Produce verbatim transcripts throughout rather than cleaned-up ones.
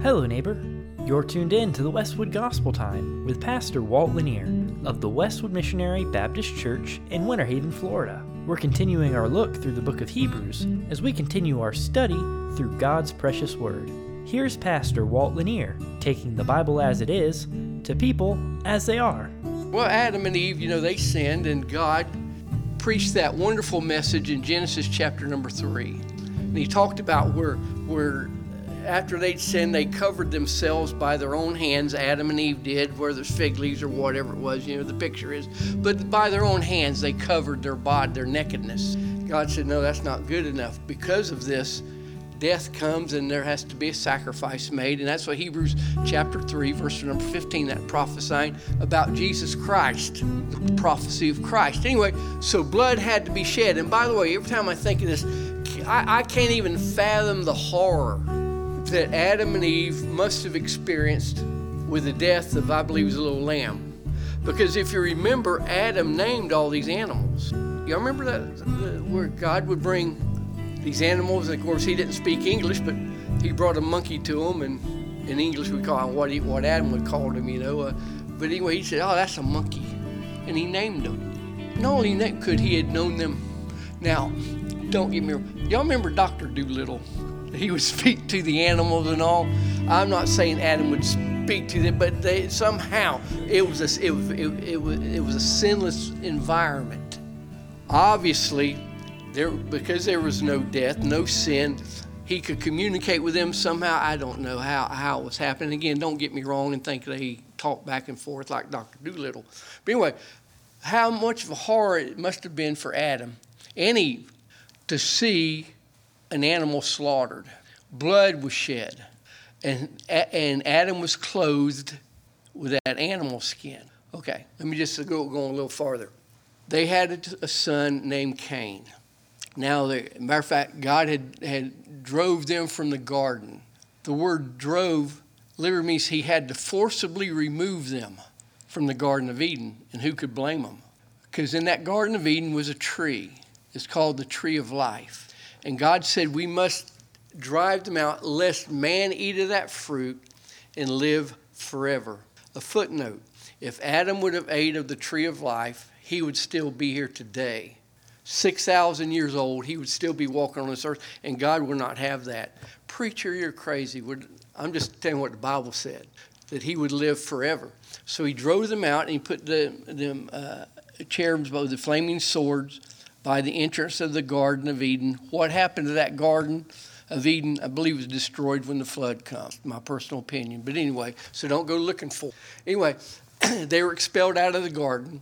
Hello, neighbor. You're tuned in to the Westwood Gospel Time with Pastor Walt Lanier of the Westwood Missionary Baptist Church in Winter Haven, Florida. We're continuing our look through the book of Hebrews as we continue our study through God's precious word. Here's Pastor Walt Lanier taking the Bible as it is to people as they are. Well, Adam and Eve, you know, they sinned, and God preached that wonderful message in Genesis chapter number three. And he talked about where, where after they'd sinned, they covered themselves by their own hands. Adam and Eve did, whether it's fig leaves or whatever it was, you know, the picture is. But by their own hands, they covered their body, their nakedness. God said, no, that's not good enough. Because of this, death comes and there has to be a sacrifice made. And that's what Hebrews chapter three, verse number fifteen, that prophesying about Jesus Christ, the prophecy of Christ. Anyway, so blood had to be shed. And by the way, every time I think of this, I, I can't even fathom the horror that Adam and Eve must have experienced with the death of, I believe, his little lamb. Because if you remember, Adam named all these animals. Y'all remember that, where God would bring these animals, and of course he didn't speak English, but he brought a monkey to him, and in English we call him what, he, what Adam would call him, you know. Uh, but anyway, he said, oh, that's a monkey. And he named them. Not only named, could he had known them. Now, don't get me wrong. Y'all remember Doctor Dolittle? He would speak to the animals and all. I'm not saying Adam would speak to them, but they, somehow it was a, it, it, it, was, it was a sinless environment. Obviously, there because there was no death, no sin, he could communicate with them somehow. I don't know how, how it was happening. Again, don't get me wrong and think that he talked back and forth like Doctor Dolittle. But anyway, how much of a horror it must have been for Adam and Eve to see an animal slaughtered. Blood was shed. And, and Adam was clothed with that animal skin. Okay, let me just go, go a little farther. They had a, a son named Cain. Now, the, matter of fact, God had, had drove them from the garden. The word drove literally means he had to forcibly remove them from the Garden of Eden. And who could blame them? Because in that Garden of Eden was a tree. It's called the tree of life. And God said we must drive them out lest man eat of that fruit and live forever. A footnote, if Adam would have ate of the tree of life, he would still be here today. six thousand years old, he would still be walking on this earth, and God would not have that. Preacher, you're crazy. I'm just telling you what the Bible said, that he would live forever. So he drove them out, and he put the, the uh, cherubs, both the flaming swords, by the entrance of the Garden of Eden. What happened to that Garden of Eden, I believe, was destroyed when the flood comes, my personal opinion. But anyway, so don't go looking for it. Anyway, they were expelled out of the garden.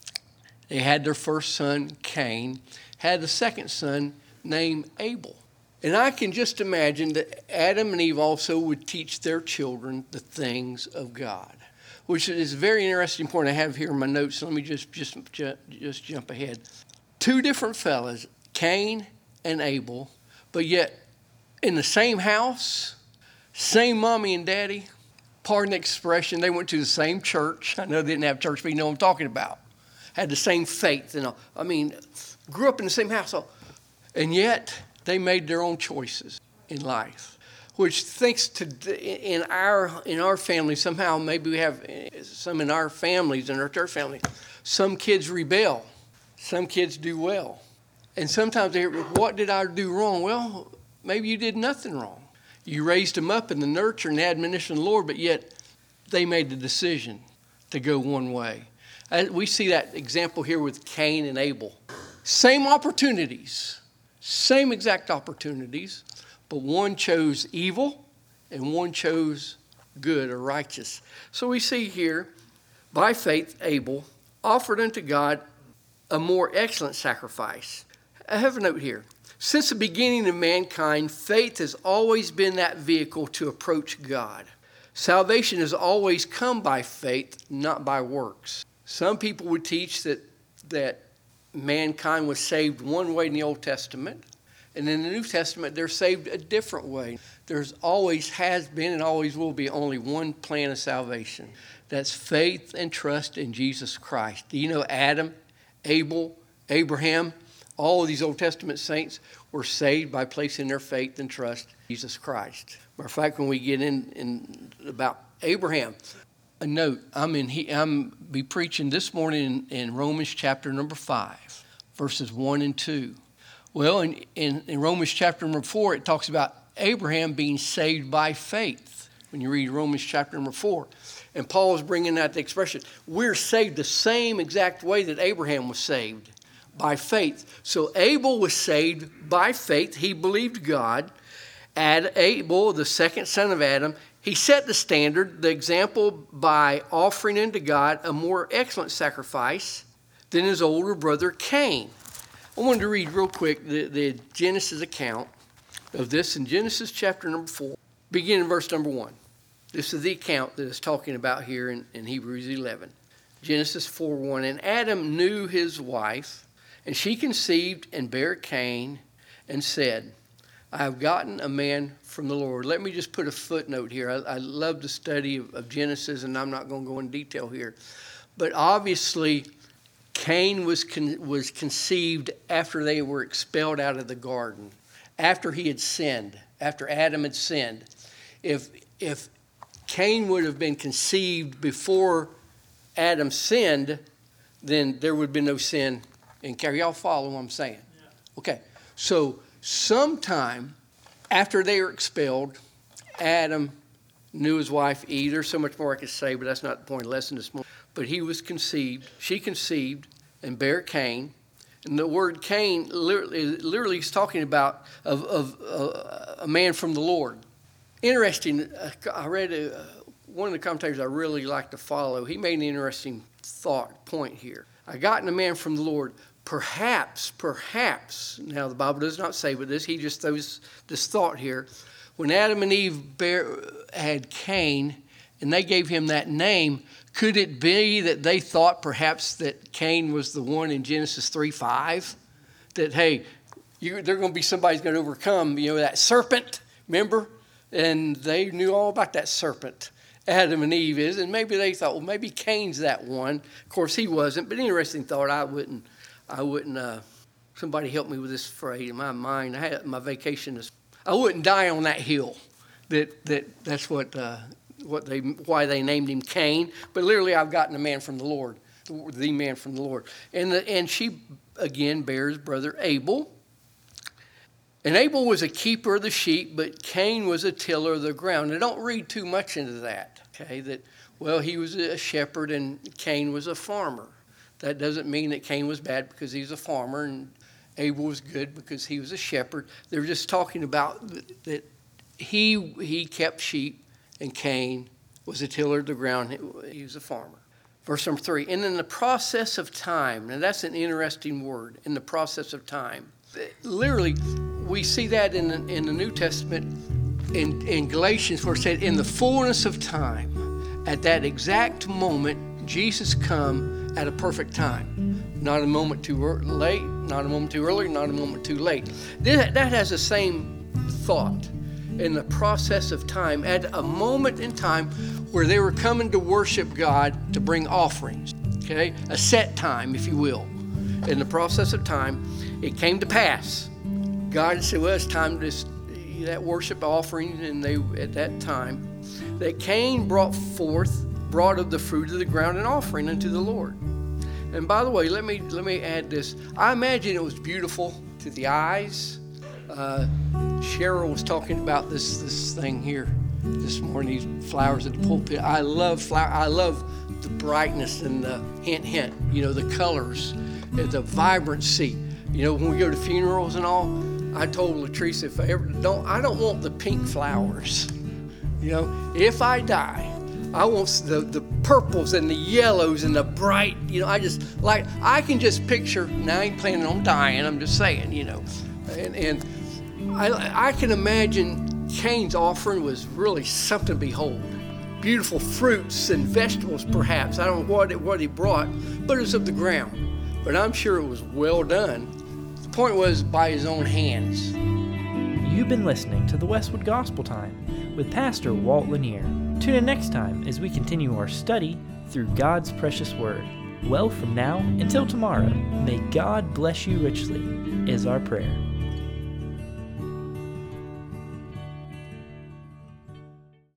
They had their first son, Cain, had the second son named Abel. And I can just imagine that Adam and Eve also would teach their children the things of God, which is a very interesting point I have here in my notes. So let me just, just, just jump ahead. Two different fellas, Cain and Abel, but yet in the same house, same mommy and daddy. Pardon the expression, they went to the same church. I know they didn't have church, but you know what I'm talking about. Had the same faith and all. I mean, grew up in the same household. And yet they made their own choices in life, which thinks to in our in our family somehow, maybe we have some in our families, in our church family, some kids rebel. Some kids do well. And sometimes they hear, what did I do wrong? Well, maybe you did nothing wrong. You raised them up in the nurture and the admonition of the Lord, but yet they made the decision to go one way. And we see that example here with Cain and Abel. Same opportunities, same exact opportunities, but one chose evil and one chose good or righteous. So we see here, by faith, Abel offered unto God a more excellent sacrifice. I have a note here. Since the beginning of mankind, faith has always been that vehicle to approach God. Salvation has always come by faith, not by works. Some people would teach that, that mankind was saved one way in the Old Testament, and in the New Testament, they're saved a different way. There's always has been and always will be only one plan of salvation. That's faith and trust in Jesus Christ. Do you know Adam, Abel, Abraham, all of these Old Testament saints were saved by placing their faith and trust in Jesus Christ. Matter of fact, when we get in, in about Abraham, a note, I'm in. He, I'm be preaching this morning in, in Romans chapter number five, verses one and two. Well, in, in, in Romans chapter number four, it talks about Abraham being saved by faith. When you read Romans chapter number four, and Paul is bringing out the expression, we're saved the same exact way that Abraham was saved, by faith. So Abel was saved by faith. He believed God. Ad, Abel, the second son of Adam, he set the standard, the example, by offering unto God a more excellent sacrifice than his older brother Cain. I wanted to read real quick the, the Genesis account of this in Genesis chapter number four, beginning in verse number one. This is the account that is talking about here in, in Hebrews eleven. Genesis four one, and Adam knew his wife, and she conceived and bare Cain, and said, I have gotten a man from the Lord. Let me just put a footnote here. I, I love the study of, of Genesis, and I'm not going to go in detail here. But obviously, Cain was con, was conceived after they were expelled out of the garden, after he had sinned, after Adam had sinned. If, if Cain would have been conceived before Adam sinned, then there would be no sin in Cain. Y'all follow what I'm saying? Yeah. Okay, so sometime after they were expelled, Adam knew his wife Eve. There's so much more I could say, but that's not the point of the lesson this morning. But he was conceived, she conceived, and bare Cain. And the word Cain literally, literally is talking about of, of uh, a man from the Lord. Interesting, uh, I read uh, one of the commentators I really like to follow. He made an interesting thought point here. I gotten a man from the Lord. Perhaps, perhaps, now the Bible does not say but this, he just throws this thought here. When Adam and Eve bear, had Cain, and they gave him that name, could it be that they thought perhaps that Cain was the one in Genesis three five? That, hey, you, they're going to be somebody's going to overcome, you know, that serpent, remember? And they knew all about that serpent, Adam and Eve is, and maybe they thought, well, maybe Cain's that one. Of course, he wasn't, but interesting thought. I wouldn't, I wouldn't, uh, somebody help me with this phrase in my mind. I had my vacation, this, I wouldn't die on that hill. That, that, that's what, uh, what they, why they named him Cain. But literally, I've gotten a man from the Lord, the, the man from the Lord. And, the, and she, again, bears brother Abel. And Abel was a keeper of the sheep, but Cain was a tiller of the ground. Now, don't read too much into that, okay? That, well, he was a shepherd and Cain was a farmer. That doesn't mean that Cain was bad because he's a farmer and Abel was good because he was a shepherd. They're just talking about that he he kept sheep and Cain was a tiller of the ground. He was a farmer. Verse number three, and in the process of time, now that's an interesting word, in the process of time. Literally, we see that in the, in the New Testament, in, in Galatians, where it said, in the fullness of time, at that exact moment, Jesus come at a perfect time. Not a moment too late, not a moment too early, not a moment too late. That, that has the same thought. In the process of time, at a moment in time where they were coming to worship God to bring offerings, okay? A set time, if you will. In the process of time, it came to pass. God said, well, it's time to that worship offering, and they at that time, that Cain brought forth, brought of the fruit of the ground an offering unto the Lord. And by the way, let me let me add this. I imagine it was beautiful to the eyes. Uh, Cheryl was talking about this this thing here this morning, these flowers at the pulpit. I love flower. I love the brightness and the hint, hint. You know, the colors, the vibrancy. You know, when we go to funerals and all, I told Latrice, if I ever don't, I don't want the pink flowers. You know, if I die, I want the, the purples and the yellows and the bright, you know, I just like, I can just picture, now I ain't planning on dying, I'm just saying, you know. And, and I, I can imagine Cain's offering was really something to behold. Beautiful fruits and vegetables, perhaps. I don't know what, it, what he brought, but it was of the ground. But I'm sure it was well done. The point was by his own hands. You've been listening to the Westwood Gospel Time with Pastor Walt Lanier. Tune in next time as we continue our study through God's precious Word. Well, from now until tomorrow, may God bless you richly, is our prayer.